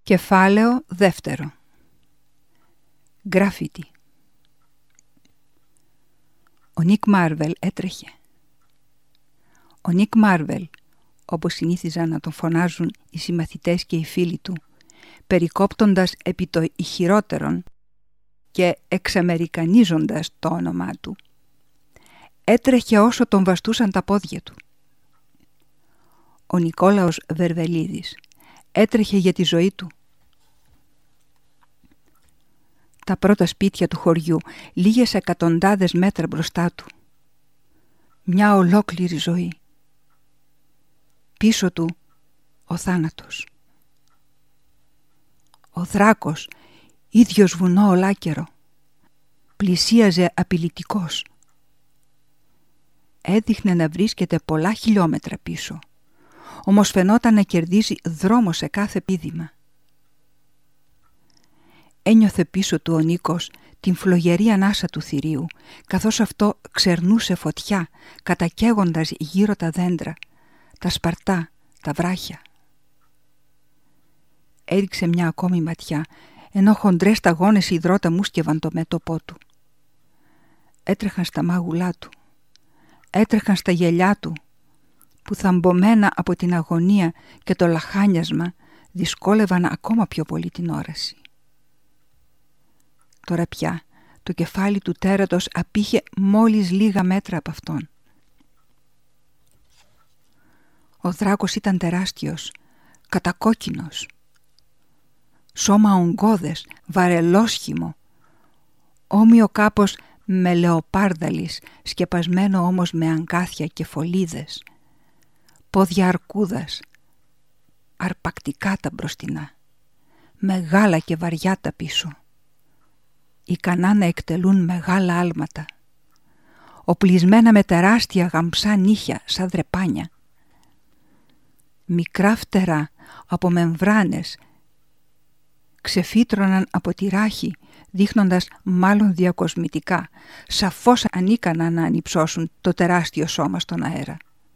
Κεφάλαιο δεύτερο. Γκράφιτι. Ο Νικ Μάρβελ έτρεχε. Ο Νικ Μάρβελ, όπως συνήθιζαν να τον φωνάζουν οι συμμαθητές και οι φίλοι του, περικόπτοντας επί το ηχηρότερον και εξαμερικανίζοντας το όνομά του, έτρεχε όσο τον βαστούσαν τα πόδια του. Ο Νικόλαος Βερβελίδης έτρεχε για τη ζωή του. Τα πρώτα σπίτια του χωριού, λίγες εκατοντάδες μέτρα μπροστά του. Μια ολόκληρη ζωή. Πίσω του ο θάνατος. Ο δράκος, ίδιος βουνό ολάκερο, πλησίαζε απειλητικός. Έδειχνε να βρίσκεται πολλά χιλιόμετρα πίσω, όμως φαινόταν να κερδίζει δρόμο σε κάθε πήδημα. Ένιωθε πίσω του ο Νίκος την φλογερή ανάσα του θηρίου, καθώς αυτό ξερνούσε φωτιά, κατακαίγοντας γύρω τα δέντρα, τα σπαρτά, τα βράχια. Έριξε μια ακόμη ματιά, ενώ χοντρές σταγόνες υδρότα μουσκευαν το μέτωπό του. Έτρεχαν στα μάγουλά του, έτρεχαν στα γυαλιά του, που θαμβωμένα από την αγωνία και το λαχάνιασμα δυσκόλευαν ακόμα πιο πολύ την όραση. Τώρα πια το κεφάλι του τέρατος απήχε μόλις λίγα μέτρα από αυτόν. Ο δράκος ήταν τεράστιος, κατακόκκινος. Σώμα ογκώδες, βαρελόσχημο, όμοιο κάπως με λεοπάρδαλης, σκεπασμένο όμως με αγκάθια και φωλίδες. Πόδια αρκούδας, αρπακτικά τα μπροστινά, μεγάλα και βαριά τα πίσω, ικανά να εκτελούν μεγάλα άλματα, οπλισμένα με τεράστια γαμψά νύχια σαν δρεπάνια. Μικρά φτερά από μεμβράνες ξεφύτρωναν από τη ράχη, δείχνοντας μάλλον διακοσμητικά, σαφώς ανίκανα να ανυψώσουν το τεράστιο σώμα στον αέρα.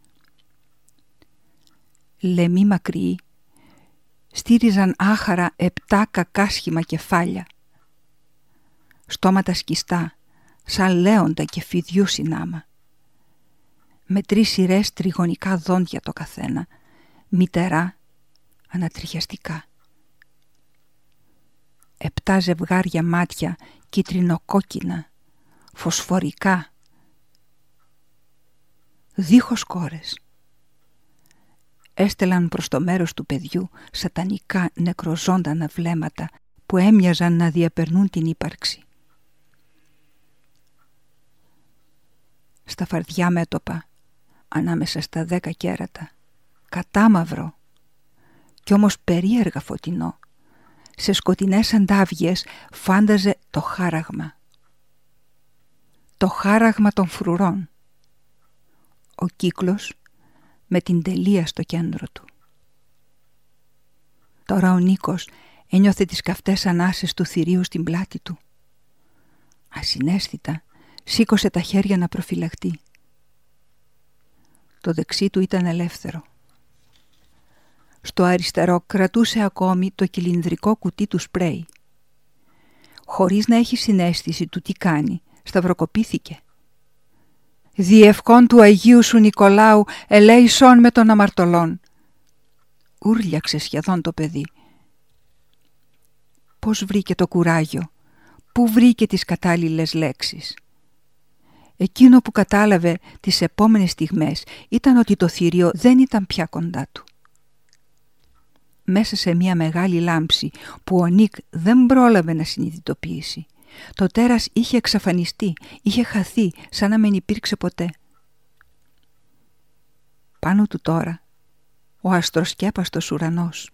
Λεμοί μακριοί στήριζαν άχαρα 7 κακάσχημα κεφάλια, στόματα σκιστά σαν λέοντα και φιδιού συνάμα, με 3 σειρές τριγωνικά δόντια το καθένα, μητερά, ανατριχιαστικά. 7 ζευγάρια μάτια κίτρινο-κόκκινα, φωσφορικά, δίχως κόρες. Έστελαν προς το μέρος του παιδιού σατανικά νεκροζώντανα βλέμματα που έμοιαζαν να διαπερνούν την ύπαρξη. Στα φαρδιά μέτωπα, ανάμεσα στα 10 κέρατα, κατάμαυρο κι όμως περίεργα φωτεινό, σε σκοτεινές αντάβιες φάνταζε το χάραγμα. Το χάραγμα των φρουρών. Ο κύκλος με την τελεία στο κέντρο του. Τώρα ο Νίκος ένιωθε τις καυτές ανάσες του θηρίου στην πλάτη του. Ασυναίσθητα σήκωσε τα χέρια να προφυλαχτεί. Το δεξί του ήταν ελεύθερο. Στο αριστερό κρατούσε ακόμη το κυλινδρικό κουτί του σπρέι. Χωρίς να έχει συναίσθηση του τι κάνει, σταυροκοπήθηκε. «Διευκόν του Αγίου σου Νικολάου ελέησον με των αμαρτωλών», ούρλιαξε σχεδόν το παιδί. Πώς βρήκε το κουράγιο, πού βρήκε τις κατάλληλες λέξεις. Εκείνο που κατάλαβε τις επόμενες στιγμές ήταν ότι το θηρίο δεν ήταν πια κοντά του. Μέσα σε μια μεγάλη λάμψη που ο Νικ δεν πρόλαβε να συνειδητοποιήσει, το τέρας είχε εξαφανιστεί, είχε χαθεί σαν να μην υπήρξε ποτέ. Πάνω του τώρα ο αστροσκέπαστος ουρανός.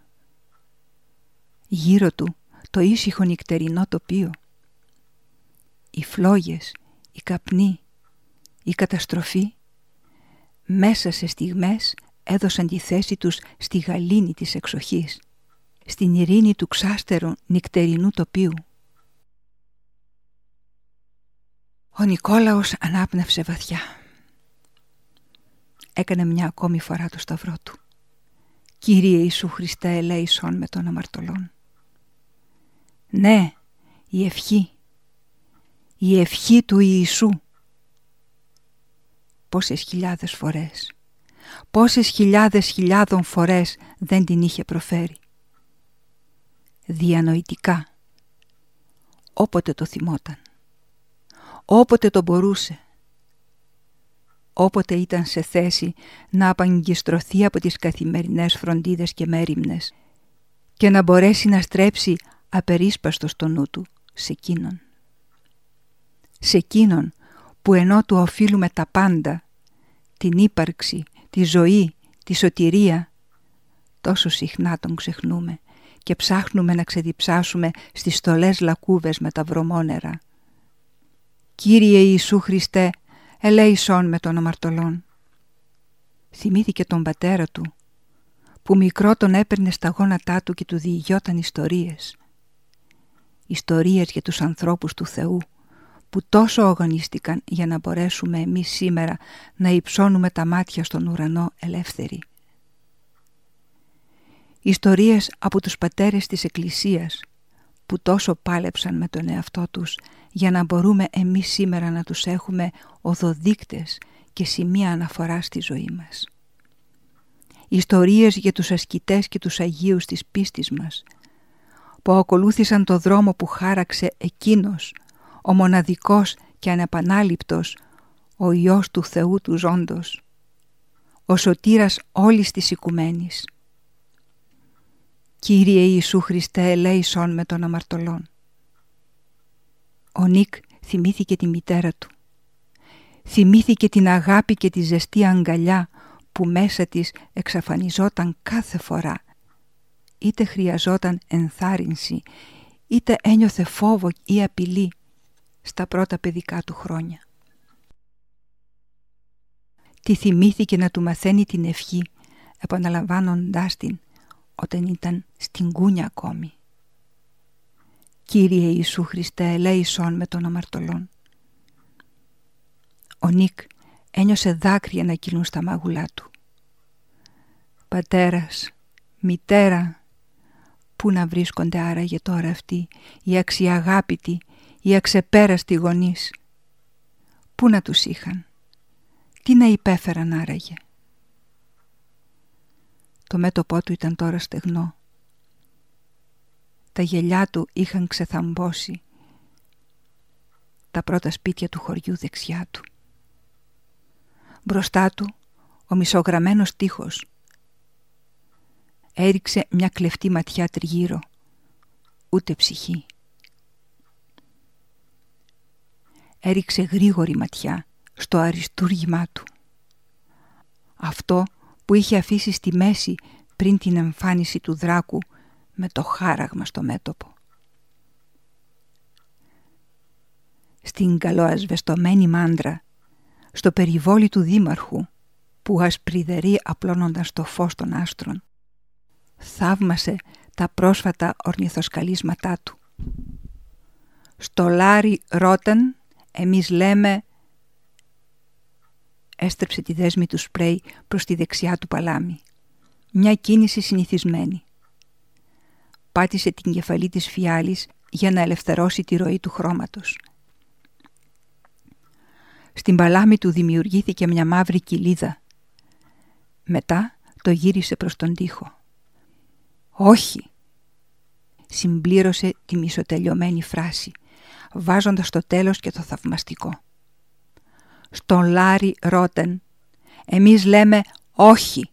Γύρω του το ήσυχο νυχτερινό τοπίο. Οι φλόγες, οι καπνοί, η καταστροφή μέσα σε στιγμές έδωσαν τη θέση τους στη γαλήνη της εξοχής, στην ειρήνη του ξάστερου νυχτερινού τοπίου. Ο Νικόλαος ανάπνευσε βαθιά. Έκανε μια ακόμη φορά το σταυρό του. «Κύριε Ιησού Χριστέ, ελέησον με των αμαρτωλών». Ναι, η ευχή του Ιησού. Πόσες χιλιάδες φορές, πόσες χιλιάδων φορές δεν την είχε προφέρει. Διανοητικά, όποτε το θυμόταν, όποτε το μπορούσε, όποτε ήταν σε θέση να απαγκιστρωθεί από τις καθημερινές φροντίδες και μέριμνες και να μπορέσει να στρέψει απερίσπαστο στο νου του σε εκείνον. Σε εκείνον που ενώ του οφείλουμε τα πάντα, την ύπαρξη, τη ζωή, τη σωτηρία, τόσο συχνά τον ξεχνούμε και ψάχνουμε να ξεδιψάσουμε στις στολές λακκούβες με τα βρωμόνερα. Κύριε Ιησού Χριστέ, ελέησόν με των αμαρτωλών. Θυμήθηκε τον πατέρα του, που μικρό τον έπαιρνε στα γόνατά του και του διηγιόταν ιστορίες. Ιστορίες για τους ανθρώπους του Θεού, που τόσο αγωνίστηκαν για να μπορέσουμε εμείς σήμερα να υψώνουμε τα μάτια στον ουρανό ελεύθεροι. Ιστορίες από τους πατέρες της Εκκλησίας, που τόσο πάλεψαν με τον εαυτό τους για να μπορούμε εμείς σήμερα να τους έχουμε οδοδείκτες και σημεία αναφορά στη ζωή μας. Ιστορίες για τους ασκητές και τους Αγίους της πίστης μας, που ακολούθησαν το δρόμο που χάραξε εκείνος, ο μοναδικός και ανεπανάληπτος, ο Υιός του Θεού του ζώντος, ο σωτήρας όλης της οικουμένης. Κύριε Ιησού Χριστέ, ελέησόν με των αμαρτωλών. Ο Νίκ θυμήθηκε τη μητέρα του. Θυμήθηκε την αγάπη και τη ζεστή αγκαλιά που μέσα της εξαφανιζόταν κάθε φορά, είτε χρειαζόταν ενθάρρυνση, είτε ένιωθε φόβο ή απειλή στα πρώτα παιδικά του χρόνια. Τη θυμήθηκε να του μαθαίνει την ευχή, επαναλαμβάνοντάς την όταν ήταν στην κούνια ακόμη. Κύριε Ιησού Χριστέ, ελέησόν με των αμαρτωλών. Ο Νίκ ένιωσε δάκρυα να κυλούν στα μάγουλά του. Πατέρας, μητέρα, πού να βρίσκονται άραγε τώρα αυτοί οι αξιαγάπητοι, οι αξεπέραστοι γονείς? Πού να τους είχαν? Τι να υπέφεραν άραγε? Το μέτωπό του ήταν τώρα στεγνό. Τα γυαλιά του είχαν ξεθαμβώσει. Τα πρώτα σπίτια του χωριού δεξιά του. Μπροστά του ο μισογραμμένος τοίχος. Έριξε μια κλεφτή ματιά τριγύρω. Ούτε ψυχή. Έριξε γρήγορη ματιά στο αριστούργημά του. Αυτό που είχε αφήσει στη μέση πριν την εμφάνιση του δράκου με το χάραγμα στο μέτωπο. Στην καλοασβεστομένη μάντρα, στο περιβόλι του δήμαρχου που ασπριδερεί απλώνοντας το φως των άστρων, θαύμασε τα πρόσφατα ορνηθοσκαλίσματά του. Στο Λάρι Ρότεν εμείς λέμε... Έστρεψε τη δέσμη του σπρέι προς τη δεξιά του παλάμη. Μια κίνηση συνηθισμένη. Πάτησε την κεφαλή της φιάλης για να ελευθερώσει τη ροή του χρώματος. Στην παλάμη του δημιουργήθηκε μια μαύρη κοιλίδα. Μετά το γύρισε προς τον τοίχο. «Όχι», συμπλήρωσε τη μισοτελειωμένη φράση, βάζοντας στο τέλος και το θαυμαστικό. Στον Λάρι Ρότεν εμείς λέμε όχι.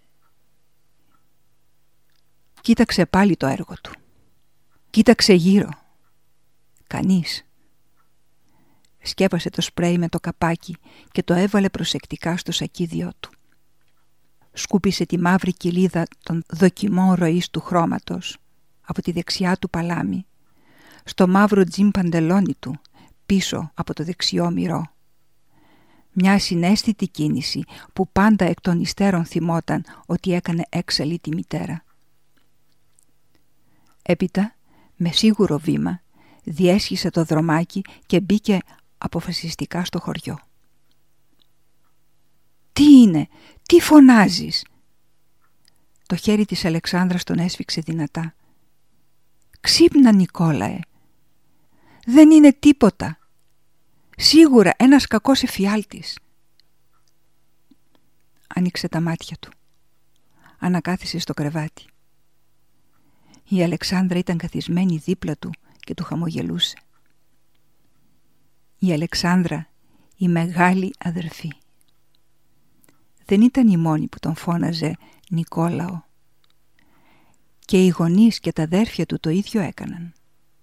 Κοίταξε πάλι το έργο του. Κοίταξε γύρω. Κανείς. Σκέπασε το σπρέι με το καπάκι και το έβαλε προσεκτικά στο σακίδιό του. Σκούπισε τη μαύρη κοιλίδα των δοκιμών ροής του χρώματος από τη δεξιά του παλάμη στο μαύρο τζιν παντελόνι του πίσω από το δεξιό μυρό. Μια συναίσθητη κίνηση που πάντα εκ των υστέρων θυμόταν ότι έκανε έξαλλη τη μητέρα. Έπειτα, με σίγουρο βήμα, διέσχισε το δρομάκι και μπήκε αποφασιστικά στο χωριό. «Τι είναι, τι φωνάζεις?» Το χέρι της Αλεξάνδρας τον έσφιξε δυνατά. «Ξύπνα, Νικόλαε! Δεν είναι τίποτα! Σίγουρα ένας κακός εφιάλτης!» Άνοιξε τα μάτια του. Ανακάθισε στο κρεβάτι. Η Αλεξάνδρα ήταν καθισμένη δίπλα του και του χαμογελούσε. Η Αλεξάνδρα, η μεγάλη αδερφή. Δεν ήταν η μόνη που τον φώναζε Νικόλαο. Και οι γονείς και τα αδέρφια του το ίδιο έκαναν.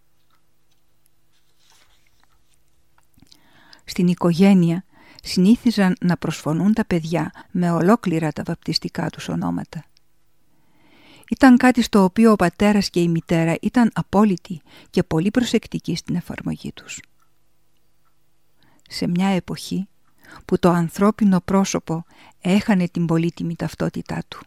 Στην οικογένεια συνήθιζαν να προσφωνούν τα παιδιά με ολόκληρα τα βαπτιστικά τους ονόματα. Ήταν κάτι στο οποίο ο πατέρας και η μητέρα ήταν απόλυτοι και πολύ προσεκτικοί στην εφαρμογή τους. Σε μια εποχή που το ανθρώπινο πρόσωπο έχανε την πολύτιμη ταυτότητά του.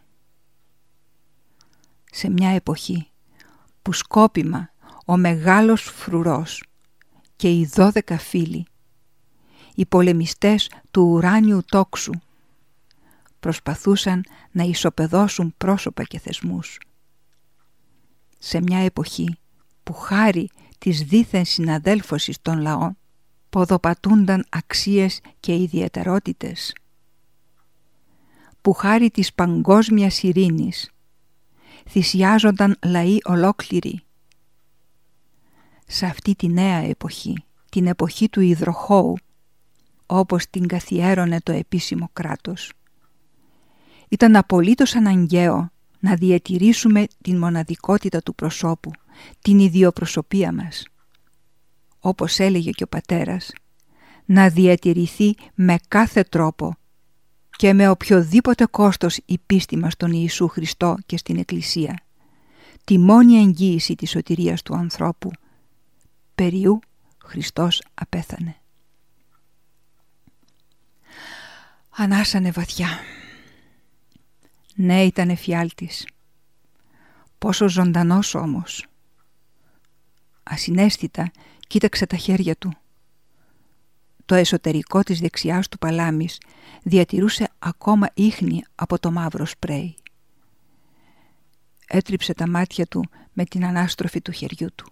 Σε μια εποχή που σκόπιμα ο μεγάλος φρουρός και οι 12 φίλοι, οι πολεμιστές του ουράνιου τόξου, προσπαθούσαν να ισοπεδώσουν πρόσωπα και θεσμούς. Σε μια εποχή που χάρη της δίθεν συναδέλφωσης των λαών ποδοπατούνταν αξίες και ιδιαιτερότητες, που χάρη της παγκόσμιας ειρήνης θυσιάζονταν λαοί ολόκληροι. Σε αυτή τη νέα εποχή, την εποχή του υδροχώου, όπως την καθιέρωνε το επίσημο κράτος, ήταν απολύτως αναγκαίο να διατηρήσουμε την μοναδικότητα του προσώπου, την ιδιοπροσωπία μας. Όπως έλεγε και ο πατέρας, να διατηρηθεί με κάθε τρόπο και με οποιοδήποτε κόστος η πίστη μας στον Ιησού Χριστό και στην Εκκλησία, τη μόνη εγγύηση της σωτηρίας του ανθρώπου, περιού Χριστός απέθανε. Ανάσανε βαθιά. Ναι, ήταν εφιάλτης. Πόσο ζωντανός όμως. Ασυναίσθητα κοίταξε τα χέρια του. Το εσωτερικό της δεξιάς του παλάμης διατηρούσε ακόμα ίχνη από το μαύρο σπρέι. Έτριψε τα μάτια του με την ανάστροφη του χεριού του.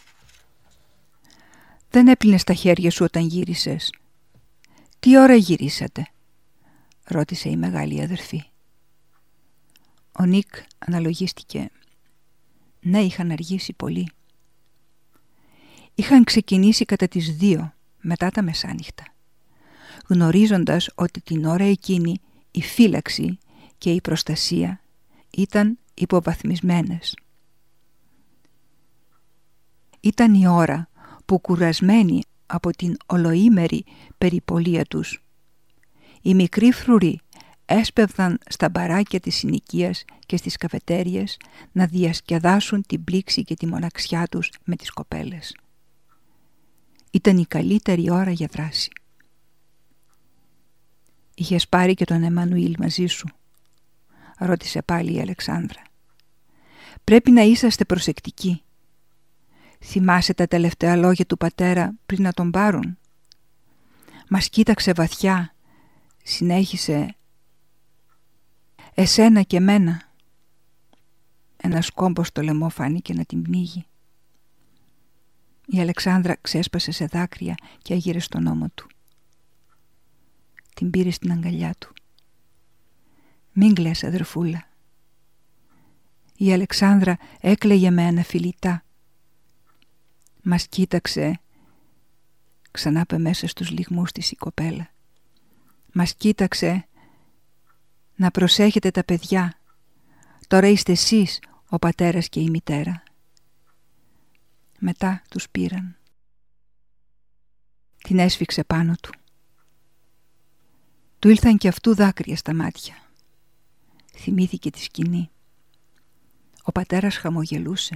«Δεν έπλυνες τα χέρια σου όταν γύρισες?» «Τι ώρα γυρίσατε?» ρώτησε η μεγάλη αδερφή. Ο Νίκ αναλογίστηκε. Ναι, είχαν αργήσει πολύ. Είχαν ξεκινήσει κατά τις 2 μετά τα μεσάνυχτα, γνωρίζοντας ότι την ώρα εκείνη η φύλαξη και η προστασία ήταν υποβαθμισμένες. Ήταν η ώρα που, κουρασμένοι από την ολοήμερη περιπολία τους, οι μικροί φρουροί έσπευδαν στα μπαράκια της συνοικίας και στις καφετέριες να διασκεδάσουν την πλήξη και τη μοναξιά τους με τις κοπέλες. Ήταν η καλύτερη ώρα για δράση. «Είχες πάρει και τον Εμμανουήλ μαζί σου?» ρώτησε πάλι η Αλεξάνδρα. «Πρέπει να είσαστε προσεκτικοί. Θυμάσαι τα τελευταία λόγια του πατέρα πριν να τον πάρουν?» Μας κοίταξε βαθιά, συνέχισε. «Εσένα και μένα». Ένας κόμπος στο λαιμό φάνηκε να την πνίγει. Η Αλεξάνδρα ξέσπασε σε δάκρυα και έγειρε στον ώμο του. Την πήρε στην αγκαλιά του. «Μην κλαις, αδερφούλα». Η Αλεξάνδρα έκλαιγε με αναφιλητά. Μας κοίταξε, ξανά πε μέσα στους λυγμούς της η κοπέλα. Μας κοίταξε. «Να προσέχετε τα παιδιά. Τώρα είστε εσείς ο πατέρας και η μητέρα». Μετά τους πήραν. Την έσφιξε πάνω του. Του ήλθαν και αυτού δάκρυα στα μάτια. Θυμήθηκε τη σκηνή. Ο πατέρας χαμογελούσε.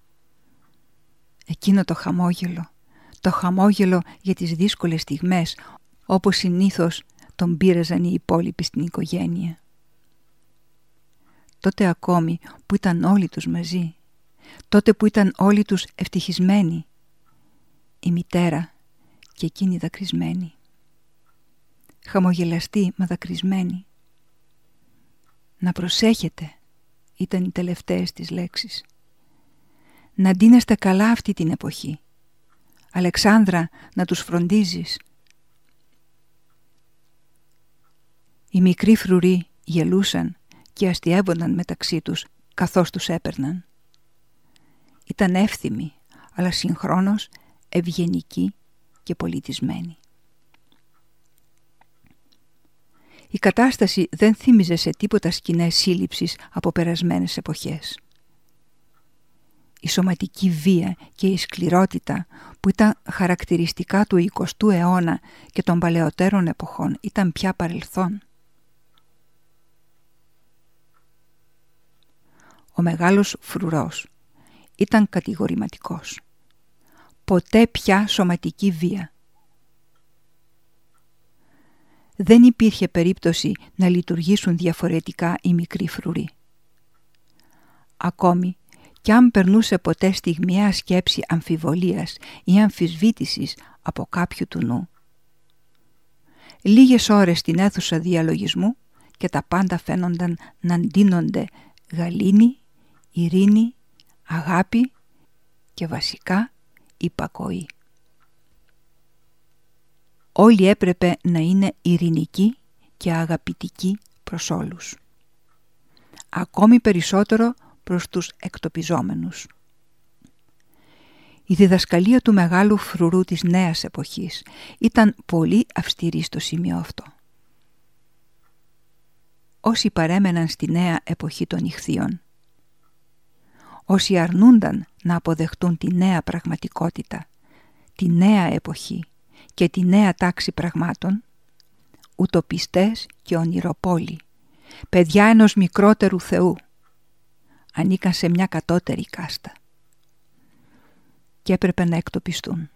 Εκείνο το χαμόγελο για τις δύσκολες στιγμές, όπως συνήθως τον πείραζαν οι υπόλοιποι στην οικογένεια. Τότε ακόμη που ήταν όλοι τους μαζί, τότε που ήταν όλοι τους ευτυχισμένοι, η μητέρα και εκείνη δακρυσμένη. Χαμογελαστή μα δακρυσμένη. «Να προσέχετε» ήταν οι τελευταίες της λέξεις. να ντύνεστε καλά αυτή την εποχή. Αλεξάνδρα, να τους φροντίζεις. Οι μικροί φρουροί γελούσαν και αστιεύονταν μεταξύ τους καθώς τους έπαιρναν. Ήταν εύθυμοι, αλλά συγχρόνως ευγενικοί και πολιτισμένοι. Η κατάσταση δεν θύμιζε σε τίποτα σκηνές σύλληψης από περασμένες εποχές. Η σωματική βία και η σκληρότητα που ήταν χαρακτηριστικά του 20ου αιώνα και των παλαιότερων εποχών ήταν πια παρελθόν. Ο μεγάλος φρουρός ήταν κατηγορηματικός. Ποτέ πια σωματική βία. Δεν υπήρχε περίπτωση να λειτουργήσουν διαφορετικά οι μικροί φρουροί. Ακόμη κι αν περνούσε ποτέ στιγμιαία σκέψη αμφιβολίας ή αμφισβήτησης από κάποιου του νου. Λίγες ώρες στην αίθουσα διαλογισμού και τα πάντα φαίνονταν να ντύνονται γαλήνη, ειρήνη, αγάπη και βασικά υπακοή. Όλοι έπρεπε να είναι ειρηνικοί και αγαπητικοί προς όλους. Ακόμη περισσότερο προς τους εκτοπιζόμενους. Η διδασκαλία του μεγάλου φρουρού της νέας εποχής ήταν πολύ αυστηρή στο σημείο αυτό. Όσοι παρέμεναν στη νέα εποχή των ιχθύων, όσοι αρνούνταν να αποδεχτούν τη νέα πραγματικότητα, τη νέα εποχή και τη νέα τάξη πραγμάτων, ουτοπιστές και ονειροπόλοι, παιδιά ενός μικρότερου θεού, ανήκαν σε μια κατώτερη κάστα και έπρεπε να εκτοπιστούν.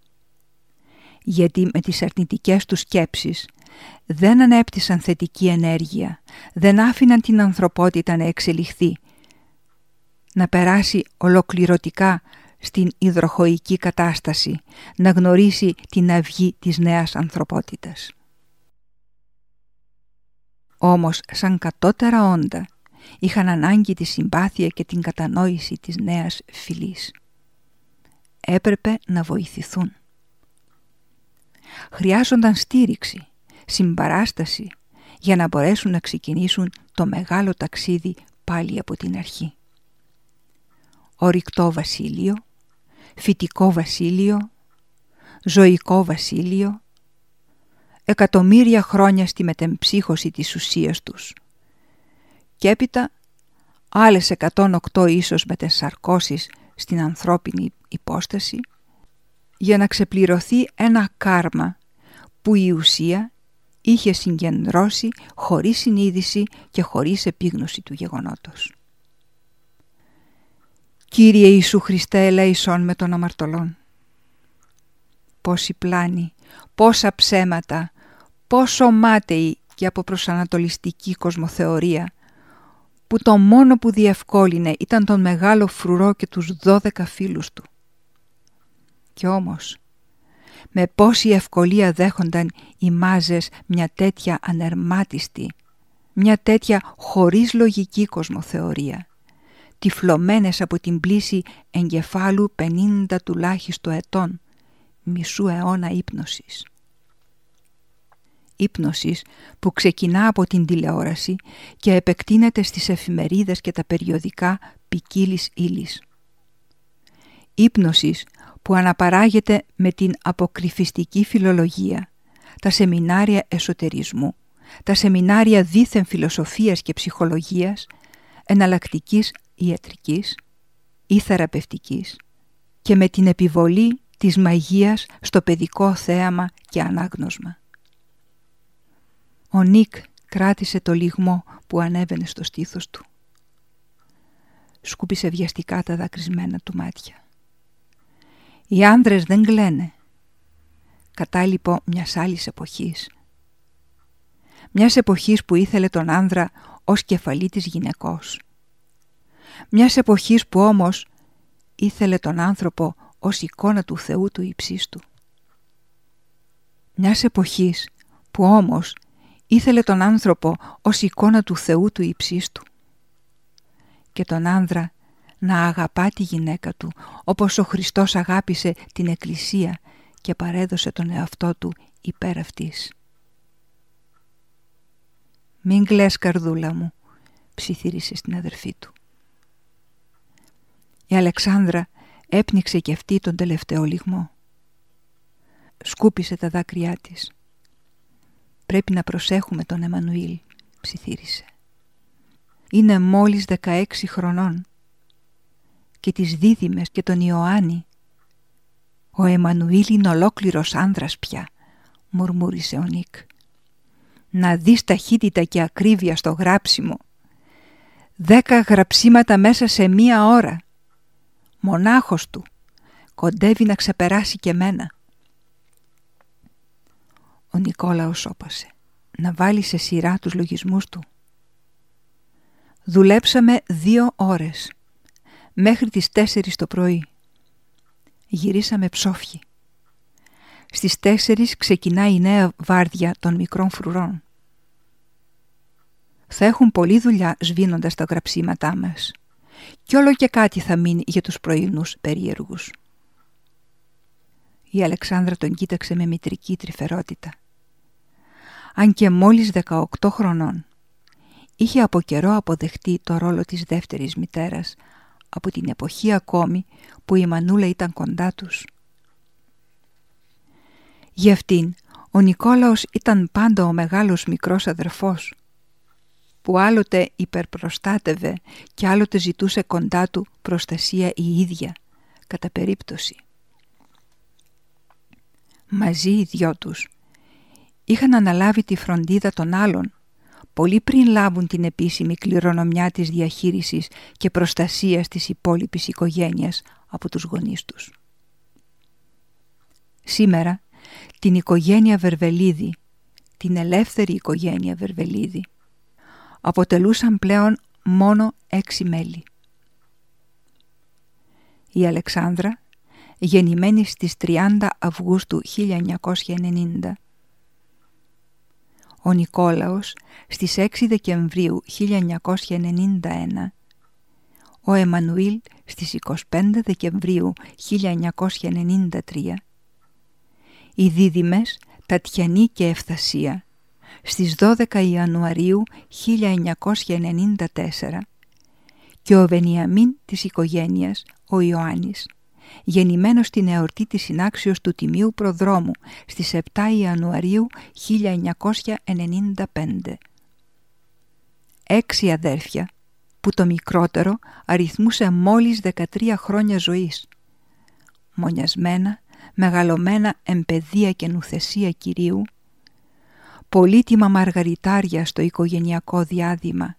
Γιατί με τις αρνητικές τους σκέψεις δεν ανέπτυσαν θετική ενέργεια, δεν άφηναν την ανθρωπότητα να εξελιχθεί, να περάσει ολοκληρωτικά στην υδροχοϊκή κατάσταση, να γνωρίσει την αυγή της νέας ανθρωπότητας. Όμως, σαν κατώτερα όντα, είχαν ανάγκη τη συμπάθεια και την κατανόηση της νέας φυλής. Έπρεπε να βοηθηθούν. Χρειάζονταν στήριξη, συμπαράσταση για να μπορέσουν να ξεκινήσουν το μεγάλο ταξίδι πάλι από την αρχή. Ορυκτό βασίλειο, φυτικό βασίλειο, ζωικό βασίλειο, εκατομμύρια χρόνια στη μετεμψύχωση της ουσίας τους. Και έπειτα άλλες 108 ίσως μετεσαρκώσεις στην ανθρώπινη υπόσταση για να ξεπληρωθεί ένα κάρμα που η ουσία είχε συγκεντρώσει χωρίς συνείδηση και χωρίς επίγνωση του γεγονότος. Κύριε Ιησού Χριστέ, ελέησον με των αμαρτωλών. Πόσοι πλάνοι, πόσα ψέματα, πόσο μάταιοι και από προσανατολιστική κοσμοθεωρία, που το μόνο που διευκόλυνε ήταν τον μεγάλο φρουρό και τους 12 φίλους του. Κι όμως, με πόση ευκολία δέχονταν οι μάζες μια τέτοια ανερμάτιστη, μια τέτοια χωρίς λογική κοσμοθεωρία, τυφλωμένες από την πλήση εγκεφάλου 50 τουλάχιστον ετών, μισού αιώνα ύπνωσης. Ύπνωσης που ξεκινά από την τηλεόραση και επεκτείνεται στις εφημερίδες και τα περιοδικά ποικίλης ύλης. Ύπνωσης που αναπαράγεται με την αποκρυφιστική φιλολογία, τα σεμινάρια εσωτερισμού, τα σεμινάρια δίθεν φιλοσοφίας και ψυχολογίας, εναλλακτικής ιατρικής ή θεραπευτικής και με την επιβολή της μαγείας στο παιδικό θέαμα και ανάγνωσμα. Ο Νίκ κράτησε το λυγμό που ανέβαινε στο στήθος του. Σκούπισε βιαστικά τα δακρυσμένα του μάτια. Οι άνδρες δεν κλαίνε. Κατάλοιπο μιας άλλης εποχής. Μιας εποχής που ήθελε τον άνδρα ως κεφαλή της γυναικός. Μιας εποχής που όμως ήθελε τον άνθρωπο ως εικόνα του Θεού του υψίστου. Μιας εποχής που όμως ήθελε τον άνθρωπο ως εικόνα του Θεού του υψίστου. Και τον άνδρα να αγαπά τη γυναίκα του όπως ο Χριστός αγάπησε την Εκκλησία και παρέδωσε τον εαυτό του υπέρ αυτής. «Μην κλαις, καρδούλα μου», ψιθύρισε στην αδερφή του. Η Αλεξάνδρα έπνιξε και αυτή τον τελευταίο λυγμό. Σκούπισε τα δάκρυά της. «Πρέπει να προσέχουμε τον Εμμανουήλ», ψιθύρισε. «Είναι μόλις 16 χρονών και τις δίδυμες και τον Ιωάννη. Ο Εμμανουήλ είναι ολόκληρος άνδρας πια», μουρμούρισε ο Νίκ. «Να δεις ταχύτητα και ακρίβεια στο γράψιμο. 10 γραψίματα μέσα σε 1 ώρα. Μονάχος του. Κοντεύει να ξεπεράσει και μένα». Ο Νικόλαος σώπασε να βάλει σε σειρά τους λογισμούς του. «Δουλέψαμε 2 ώρες, μέχρι τις 4 το πρωί. Γυρίσαμε ψόφιοι. Στις 4 ξεκινάει η νέα βάρδια των μικρών φρουρών. Θα έχουν πολλή δουλειά σβήνοντας τα γραψίματά μας κι όλο και κάτι θα μείνει για τους πρωινούς περίεργους». Η Αλεξάνδρα τον κοίταξε με μητρική τρυφερότητα. Αν και μόλις 18 χρονών, είχε από καιρό αποδεχτεί το ρόλο της δεύτερης μητέρας από την εποχή ακόμη που η Μανούλα ήταν κοντά τους. Για αυτήν ο Νικόλαος ήταν πάντα ο μεγάλος μικρός αδερφός, που άλλοτε υπερπροστάτευε και άλλοτε ζητούσε κοντά του προστασία η ίδια, κατά περίπτωση. Μαζί οι δυο τους είχαν αναλάβει τη φροντίδα των άλλων πολύ πριν λάβουν την επίσημη κληρονομιά της διαχείρισης και προστασίας της υπόλοιπης οικογένειας από τους γονείς τους. Σήμερα την οικογένεια Βερβελίδη, την ελεύθερη οικογένεια Βερβελίδη, αποτελούσαν πλέον μόνο 6 μέλη. Η Αλεξάνδρα, γεννημένη στις 30 Αυγούστου 1990, ο Νικόλαος στις 6 Δεκεμβρίου 1991, ο Εμμανουήλ στις 25 Δεκεμβρίου 1993, οι δίδυμες Τατιανή και Ευθασία στις 12 Ιανουαρίου 1994 και ο Βενιαμίν της οικογένειας, ο Ιωάννης, γεννημένος στην εορτή της συνάξεως του Τιμίου Προδρόμου στις 7 Ιανουαρίου 1995. 6 αδέρφια, που το μικρότερο αριθμούσε μόλις 13 χρόνια ζωής. Μονιασμένα, μεγαλωμένα εμπαιδεία και νουθεσία Κυρίου, πολύτιμα μαργαριτάρια στο οικογενειακό διάδημα,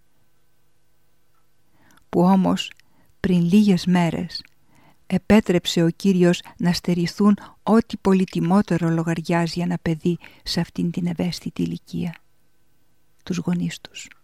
που όμως πριν λίγες μέρες επέτρεψε ο Κύριος να στερηθούν ό,τι πολυτιμότερο λογαριάζει ένα παιδί σε αυτήν την ευαίσθητη ηλικία, τους γονείς τους.